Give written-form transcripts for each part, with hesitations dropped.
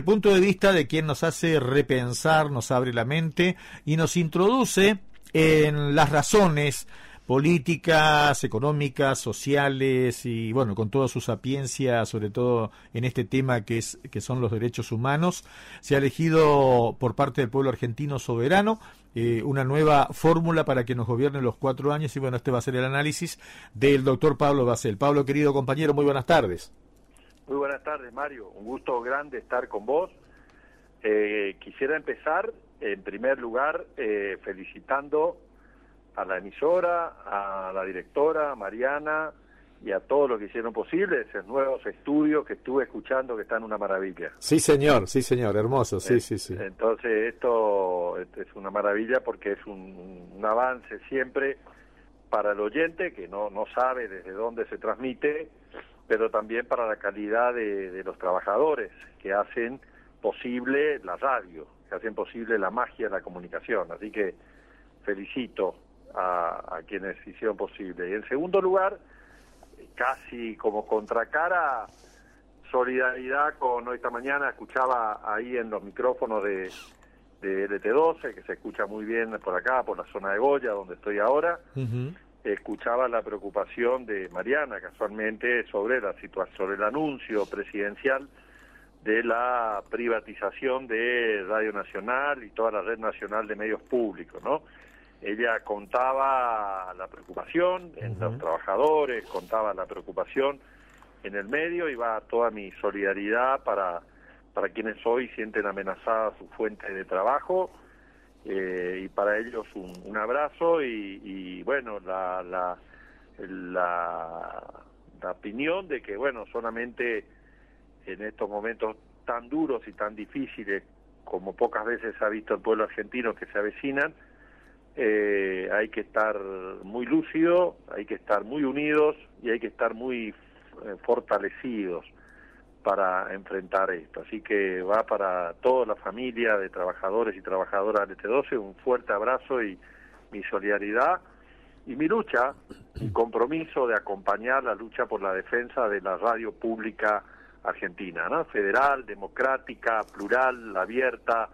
punto de vista de quien nos hace repensar, nos abre la mente y nos introduce en las razones políticas, económicas, sociales y bueno, con toda su sapiencia, sobre todo en este tema que son los derechos humanos. Se ha elegido por parte del pueblo argentino soberano una nueva fórmula para que nos gobierne los 4 años y bueno, este va a ser el análisis del doctor Pablo Basel. Pablo, querido compañero, muy buenas tardes. Muy buenas tardes, Mario. Un gusto grande estar con vos. Quisiera empezar, en primer lugar, felicitando a la emisora, a la directora, a Mariana, y a todos los que hicieron posible esos nuevos estudios que estuve escuchando que están una maravilla. Sí, señor, hermoso, sí. Entonces esto es una maravilla porque es un avance siempre para el oyente que no sabe desde dónde se transmite, pero también para la calidad de los trabajadores que hacen posible la radio, que hacen posible la magia de la comunicación. Así que felicito a quienes hicieron posible. Y en segundo lugar, casi como contracara, solidaridad con esta mañana, escuchaba ahí en los micrófonos de LT12, que se escucha muy bien por acá, por la zona de Goya, donde estoy ahora, escuchaba la preocupación de Mariana, casualmente, sobre la situación, sobre el anuncio presidencial de la privatización de Radio Nacional y toda la red nacional de medios públicos, ¿no? Ella contaba la preocupación en los trabajadores, contaba la preocupación en el medio, y va toda mi solidaridad para quienes hoy sienten amenazada su fuente de trabajo, y para ellos un abrazo y bueno, la opinión de que, bueno, solamente en estos momentos tan duros y tan difíciles como pocas veces ha visto el pueblo argentino que se avecinan, hay que estar muy lúcido, hay que estar muy unidos y hay que estar muy fortalecidos para enfrentar esto. Así que va para toda la familia de trabajadores y trabajadoras del T12 un fuerte abrazo y mi solidaridad y mi lucha, mi compromiso de acompañar la lucha por la defensa de la radio pública argentina, ¿no? Federal, democrática, plural, abierta,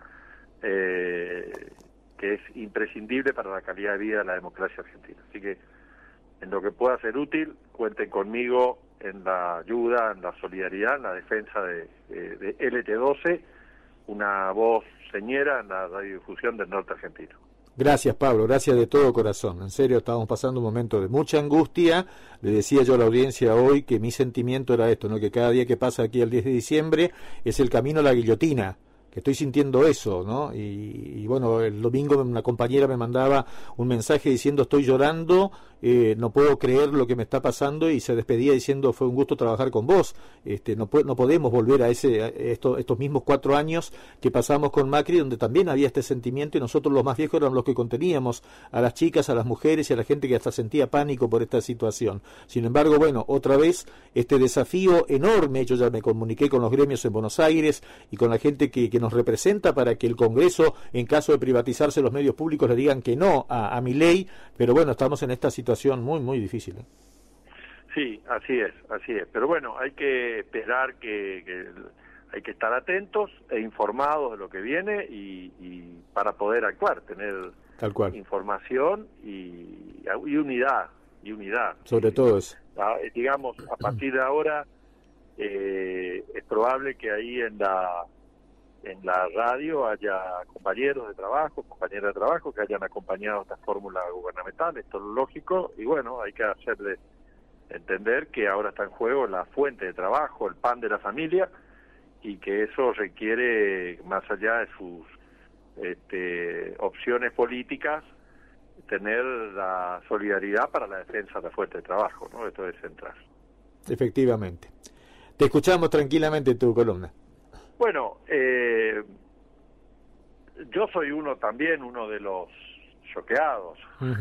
que es imprescindible para la calidad de vida de la democracia argentina. Así que, en lo que pueda ser útil, cuenten conmigo en la ayuda, en la solidaridad, en la defensa de LT12, una voz señera en la radiodifusión del norte argentino. Gracias, Pablo, gracias de todo corazón. En serio, estábamos pasando un momento de mucha angustia. Le decía yo a la audiencia hoy que mi sentimiento era esto, ¿no? Que cada día que pasa aquí el 10 de diciembre es el camino a la guillotina, que estoy sintiendo eso, ¿no? Y bueno, el domingo una compañera me mandaba un mensaje diciendo estoy llorando, no puedo creer lo que me está pasando, y se despedía diciendo fue un gusto trabajar con vos. No podemos volver a estos mismos 4 años que pasamos con Macri, donde también había este sentimiento y nosotros los más viejos éramos los que conteníamos a las chicas, a las mujeres y a la gente que hasta sentía pánico por esta situación. Sin embargo, bueno, otra vez este desafío enorme. Yo ya me comuniqué con los gremios en Buenos Aires y con la gente que nos representa para que el Congreso, en caso de privatizarse los medios públicos, le digan que no a Milei, pero bueno, estamos en esta situación muy, muy difícil. Sí, así es. Pero bueno, hay que esperar que hay que estar atentos e informados de lo que viene y para poder actuar, tener tal cual información y unidad. Sobre todo eso. Digamos, a partir de ahora es probable que ahí en la radio haya compañeros de trabajo, compañeras de trabajo que hayan acompañado esta fórmula gubernamental, esto es lo lógico, y bueno, hay que hacerle entender que ahora está en juego la fuente de trabajo, el pan de la familia, y que eso requiere, más allá de sus opciones políticas, tener la solidaridad para la defensa de la fuente de trabajo, ¿no? Esto es central. Efectivamente. Te escuchamos tranquilamente en tu columna. Bueno, yo soy uno de los choqueados.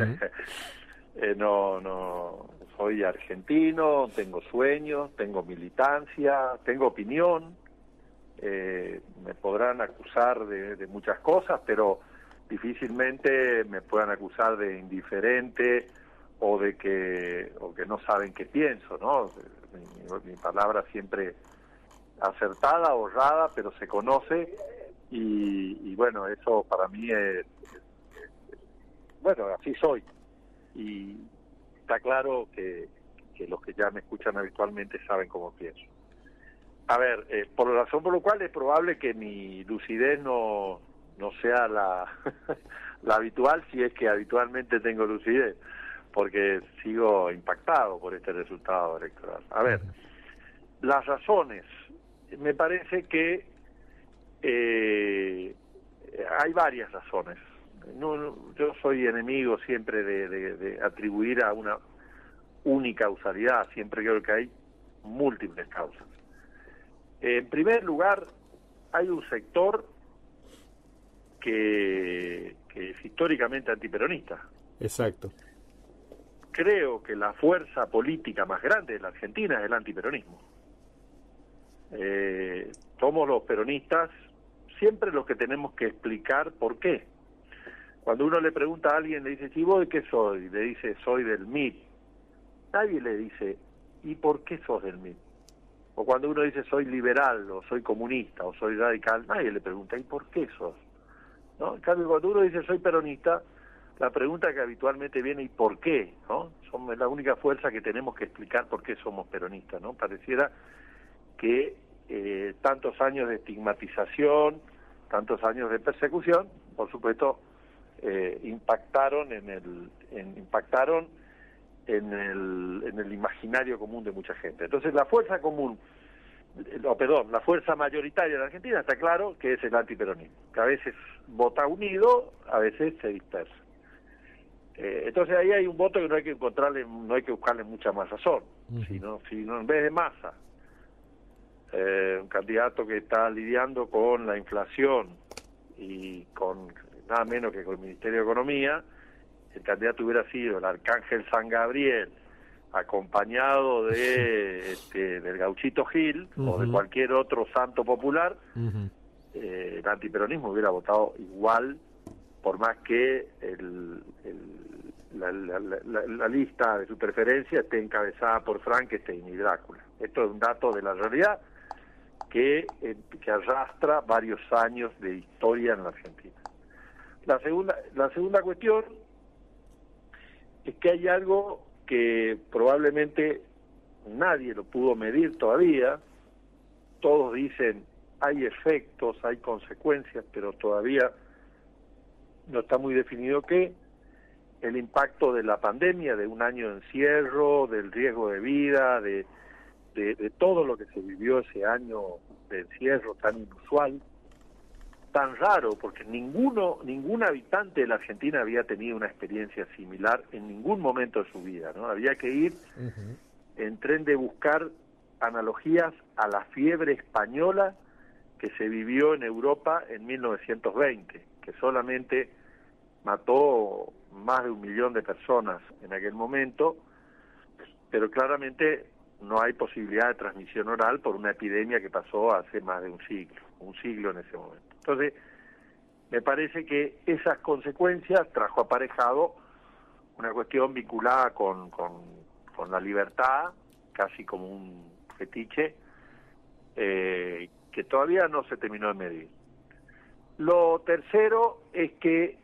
No, soy argentino, tengo sueños, tengo militancia, tengo opinión. Me podrán acusar de muchas cosas, pero difícilmente me puedan acusar de indiferente o que no saben qué pienso, ¿no? Mi palabra siempre acertada o errada, pero se conoce, y bueno, eso para mí es, bueno, así soy, y está claro que los que ya me escuchan habitualmente saben cómo pienso. A ver, por la razón por la cual es probable que mi lucidez no sea la la habitual, si es que habitualmente tengo lucidez, porque sigo impactado por este resultado electoral. A ver, las razones, me parece que hay varias razones. Yo soy enemigo siempre de atribuir a una única causalidad, siempre creo que hay múltiples causas. En primer lugar, hay un sector que es históricamente antiperonista. Exacto. Creo que la fuerza política más grande de la Argentina es el antiperonismo. Somos los peronistas siempre los que tenemos que explicar por qué. Cuando uno le pregunta a alguien, le dice, ¿y vos de qué soy? Le dice, soy del MIT. Nadie le dice, ¿y por qué sos del MIT? O cuando uno dice, soy liberal, o soy comunista, o soy radical, nadie le pregunta, ¿y por qué sos? ¿No? En cambio, cuando uno dice, soy peronista, la pregunta que habitualmente viene, ¿y por qué? ¿No? Somos la única fuerza que tenemos que explicar por qué somos peronistas, ¿no? Pareciera que tantos años de estigmatización, tantos años de persecución, por supuesto, impactaron en el imaginario común de mucha gente. Entonces, la fuerza común, la fuerza mayoritaria de la Argentina está claro que es el antiperonismo, que a veces vota unido, a veces se dispersa. Entonces ahí hay un voto que no hay que buscarle mucha más razón, sino en vez de Massa, un candidato que está lidiando con la inflación y con nada menos que con el Ministerio de Economía, el candidato hubiera sido el Arcángel San Gabriel, acompañado del Gauchito Gil, o de cualquier otro santo popular, el antiperonismo hubiera votado igual, por más que la lista de su preferencia esté encabezada por Frankenstein y Drácula. Esto es un dato de la realidad que arrastra varios años de historia en la Argentina. La segunda cuestión es que hay algo que probablemente nadie lo pudo medir todavía. Todos dicen hay efectos, hay consecuencias, pero todavía no está muy definido qué. El impacto de la pandemia, de un año de encierro, del riesgo de vida, de todo lo que se vivió ese año de encierro tan inusual, tan raro, porque ningún habitante de la Argentina había tenido una experiencia similar en ningún momento de su vida, ¿no? Había que ir en tren de buscar analogías a la fiebre española que se vivió en Europa en 1920, que solamente mató más de 1 millón de personas en aquel momento, pero claramente no hay posibilidad de transmisión oral por una epidemia que pasó hace más de un siglo en ese momento. Entonces, me parece que esas consecuencias trajo aparejado una cuestión vinculada con la libertad, casi como un fetiche, que todavía no se terminó de medir. Lo tercero es que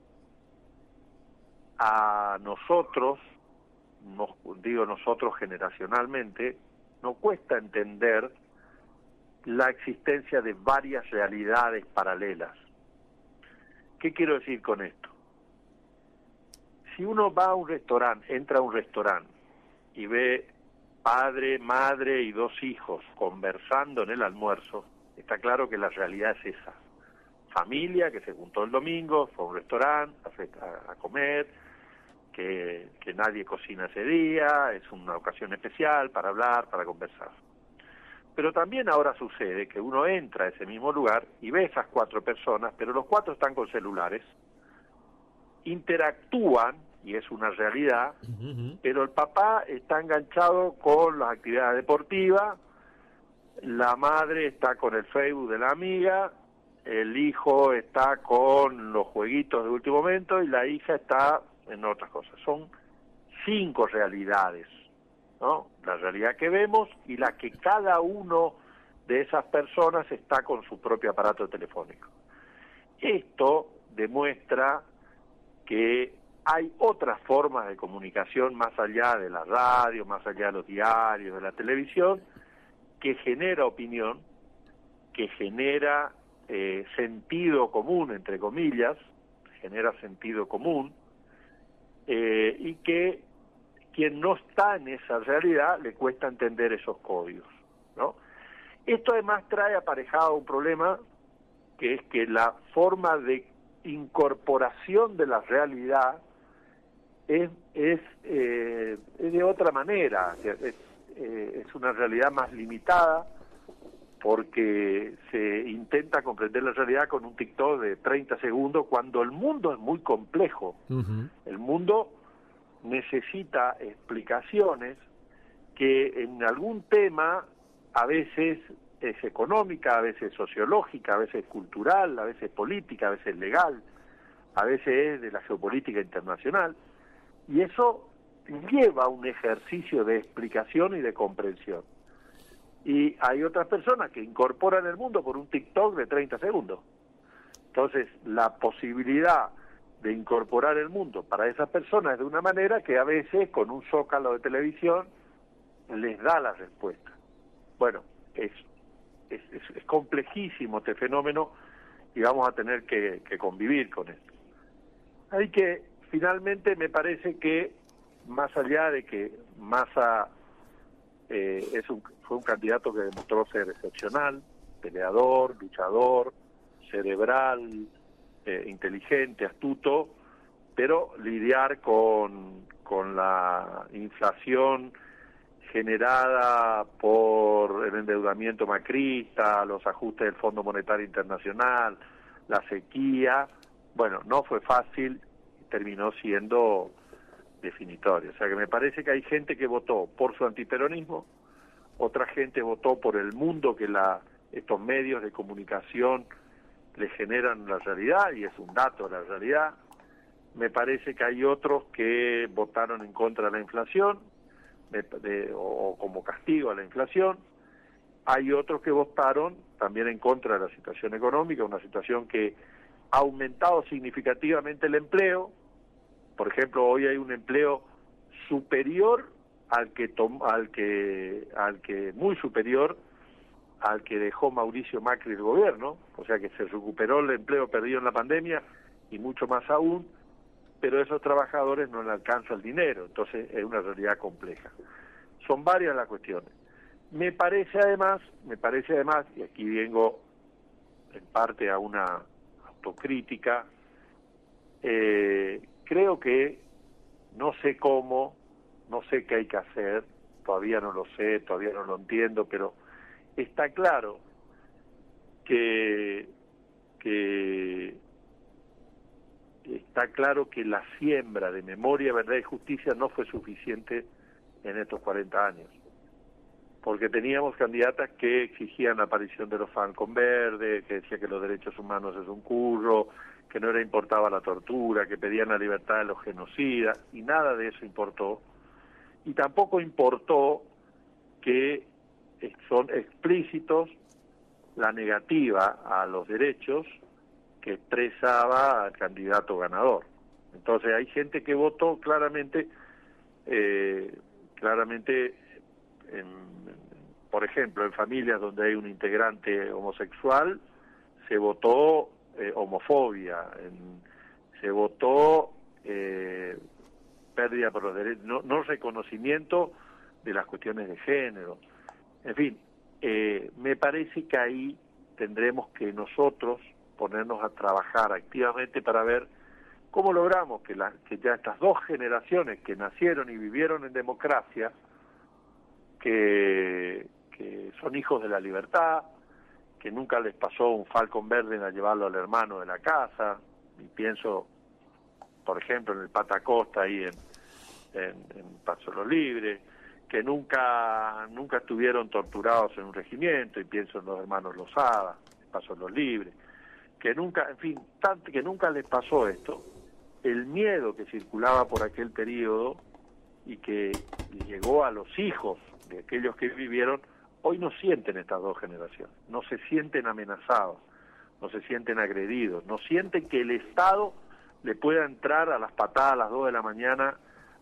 a nosotros, nosotros generacionalmente, nos cuesta entender la existencia de varias realidades paralelas. ¿Qué quiero decir con esto? Si uno va a un restaurante, entra a un restaurante y ve padre, madre y 2 hijos conversando en el almuerzo, está claro que la realidad es esa. Familia que se juntó el domingo, fue a un restaurante a comer, que nadie cocina ese día, es una ocasión especial para hablar, para conversar. Pero también ahora sucede que uno entra a ese mismo lugar y ve esas 4 personas, pero los 4 están con celulares, interactúan, y es una realidad, pero el papá está enganchado con las actividades deportivas, la madre está con el Facebook de la amiga, el hijo está con los jueguitos de último momento y la hija está en otras cosas. Son 5 realidades, ¿no? La realidad que vemos y la que cada uno de esas personas está con su propio aparato telefónico. Esto demuestra que hay otras formas de comunicación más allá de la radio, más allá de los diarios, de la televisión, que genera opinión, que genera sentido común, entre comillas, genera sentido común, y que quien no está en esa realidad le cuesta entender esos códigos, ¿no? Esto además trae aparejado un problema, que es que la forma de incorporación de la realidad es de otra manera, es una realidad más limitada, porque se intenta comprender la realidad con un TikTok de 30 segundos, cuando el mundo es muy complejo. Uh-huh. El mundo necesita explicaciones que en algún tema a veces es económica, a veces sociológica, a veces cultural, a veces política, a veces legal, a veces es de la geopolítica internacional, y eso lleva a un ejercicio de explicación y de comprensión. Y hay otras personas que incorporan el mundo por un TikTok de 30 segundos. Entonces, la posibilidad de incorporar el mundo para esas personas es de una manera que a veces con un zócalo de televisión les da la respuesta. Bueno, es complejísimo este fenómeno y vamos a tener que convivir con esto. Hay que, finalmente, me parece que, más allá de que Massa fue un candidato que demostró ser excepcional, peleador, luchador, cerebral, inteligente, astuto, pero lidiar con la inflación generada por el endeudamiento macrista, los ajustes del Fondo Monetario Internacional, la sequía, bueno, no fue fácil, terminó siendo definitorio. O sea que me parece que hay gente que votó por su antiperonismo, otra gente votó por el mundo que estos medios de comunicación le generan la realidad, y es un dato de la realidad. Me parece que hay otros que votaron en contra de la inflación, o como castigo a la inflación. Hay otros que votaron también en contra de la situación económica, una situación que ha aumentado significativamente el empleo. Por ejemplo, hoy hay un empleo superior muy superior al que dejó Mauricio Macri el gobierno, o sea que se recuperó el empleo perdido en la pandemia y mucho más aún, pero a esos trabajadores no le alcanza el dinero, entonces es una realidad compleja. Son varias las cuestiones. Me parece además, y aquí vengo en parte a una autocrítica, creo que no sé cómo, no sé qué hay que hacer, todavía no lo sé, todavía no lo entiendo, pero está claro que la siembra de memoria, verdad y justicia no fue suficiente en estos 40 años, porque teníamos candidatas que exigían la aparición de los Falcon Verde, que decía que los derechos humanos es un curro, que no importaba la tortura, que pedían la libertad de los genocidas, y nada de eso importó. Y tampoco importó que son explícitos la negativa a los derechos que expresaba el candidato ganador. Entonces hay gente que votó claramente, por ejemplo, en familias donde hay un integrante homosexual, se votó homofobia, se votó pérdida por los derechos, no reconocimiento de las cuestiones de género. En fin, me parece que ahí tendremos que nosotros ponernos a trabajar activamente para ver cómo logramos que ya estas dos generaciones que nacieron y vivieron en democracia, que son hijos de la libertad, que nunca les pasó un Falcon Verde a llevarlo al hermano de la casa, y pienso, por ejemplo, en el Patacosta ahí en Paso de los Libres, que nunca estuvieron torturados en un regimiento, y pienso en los hermanos Lozada, Paso de los Libres, que nunca, en fin, que nunca les pasó esto. El miedo que circulaba por aquel periodo y que llegó a los hijos de aquellos que vivieron, Hoy no sienten estas dos generaciones, no se sienten amenazados, no se sienten agredidos, no sienten que el Estado le pueda entrar a las patadas a las 2 de la mañana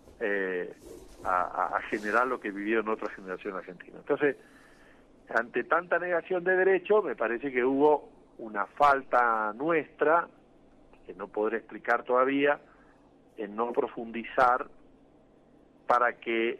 a generar lo que vivieron otras generaciones argentinas. Entonces, ante tanta negación de derechos, me parece que hubo una falta nuestra, que no podré explicar todavía, en no profundizar para que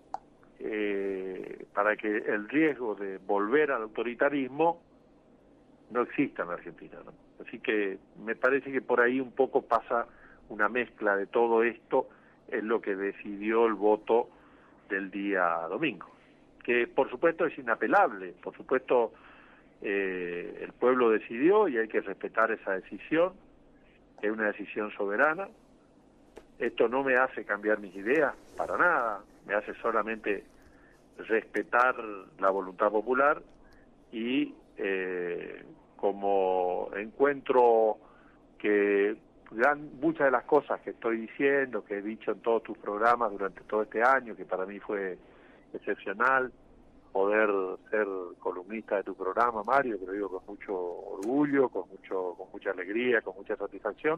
el riesgo de volver al autoritarismo no exista en la Argentina, ¿no? Así que me parece que por ahí un poco pasa una mezcla de todo esto, es lo que decidió el voto del día domingo, que por supuesto es inapelable, por supuesto el pueblo decidió y hay que respetar esa decisión, es una decisión soberana. Esto no me hace cambiar mis ideas, para nada, me hace solamente respetar la voluntad popular y como encuentro que muchas de las cosas que estoy diciendo, que he dicho en todos tus programas durante todo este año, que para mí fue excepcional poder ser columnista de tu programa, Mario, que lo digo con mucho orgullo, con mucha alegría, con mucha satisfacción,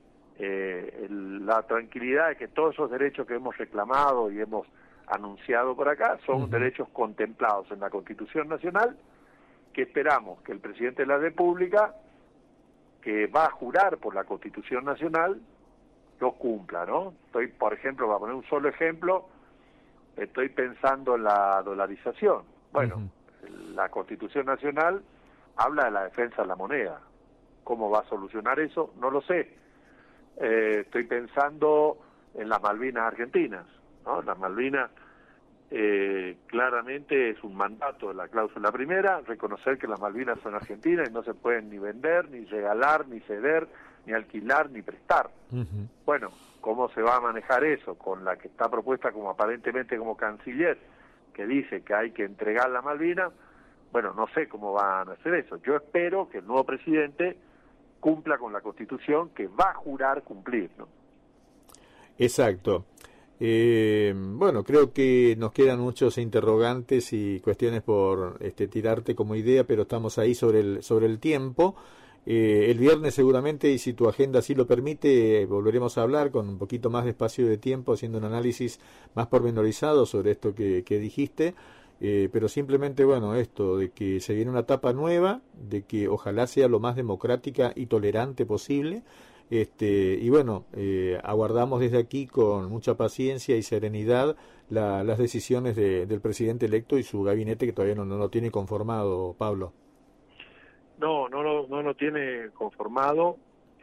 la tranquilidad de que todos esos derechos que hemos reclamado y hemos anunciado por acá son derechos contemplados en la Constitución Nacional, que esperamos que el presidente de la República, que va a jurar por la Constitución Nacional, los cumpla, ¿no? Estoy, por ejemplo, para poner un solo ejemplo, estoy pensando en la dolarización. Bueno, la Constitución Nacional habla de la defensa de la moneda. ¿Cómo va a solucionar eso? No lo sé. Estoy pensando en las Malvinas argentinas, ¿no? Las Malvinas claramente es un mandato de la cláusula primera, reconocer que las Malvinas son argentinas y no se pueden ni vender, ni regalar, ni ceder, ni alquilar, ni prestar. Bueno, ¿cómo se va a manejar eso? Con la que está propuesta como aparentemente como canciller, que dice que hay que entregar la Malvinas. Bueno, no sé cómo van a hacer eso. Yo espero que el nuevo presidente cumpla con la Constitución que va a jurar cumplir, ¿no? Exacto. Bueno, creo que nos quedan muchos interrogantes y cuestiones por tirarte como idea, pero estamos ahí sobre el tiempo. El viernes seguramente, y si tu agenda así lo permite, volveremos a hablar con un poquito más de espacio de tiempo, haciendo un análisis más pormenorizado sobre esto que dijiste. Pero simplemente, bueno, esto de que se viene una etapa nueva, de que ojalá sea lo más democrática y tolerante posible. Y bueno, aguardamos desde aquí con mucha paciencia y serenidad las decisiones del presidente electo y su gabinete, que todavía no lo tiene conformado, Pablo. No lo tiene conformado.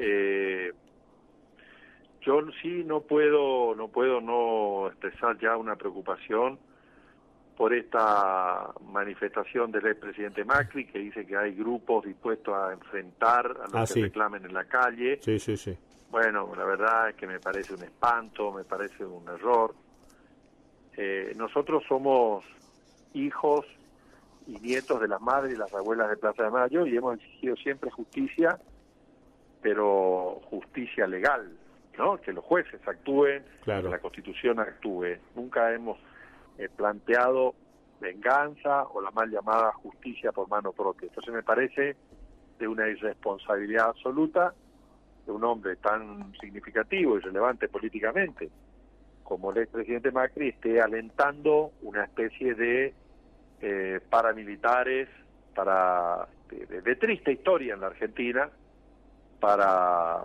Yo sí no puedo no expresar ya una preocupación por esta manifestación del expresidente Macri, que dice que hay grupos dispuestos a enfrentar a los que reclamen en la calle. Sí. Bueno, la verdad es que me parece un espanto, me parece un error. Nosotros somos hijos y nietos de las madres y las abuelas de Plaza de Mayo y hemos exigido siempre justicia, pero justicia legal, ¿no? Que los jueces actúen, claro, que la Constitución actúe. Nunca hemos planteado venganza o la mal llamada justicia por mano propia. Entonces me parece de una irresponsabilidad absoluta de un hombre tan significativo y relevante políticamente como el expresidente Macri esté alentando una especie de paramilitares de triste historia en la Argentina para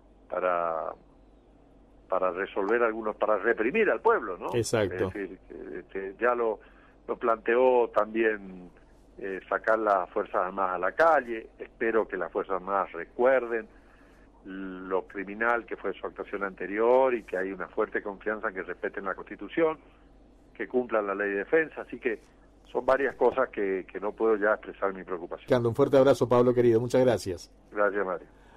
resolver para reprimir al pueblo, ¿no? Exacto. Es decir, ya lo planteó también sacar las Fuerzas Armadas a la calle. Espero que las Fuerzas Armadas recuerden lo criminal que fue su actuación anterior y que hay una fuerte confianza en que respeten la Constitución, que cumplan la ley de defensa. Así que son varias cosas que no puedo ya expresar mi preocupación. Un fuerte abrazo, Pablo, querido. Muchas gracias. Gracias, Mario.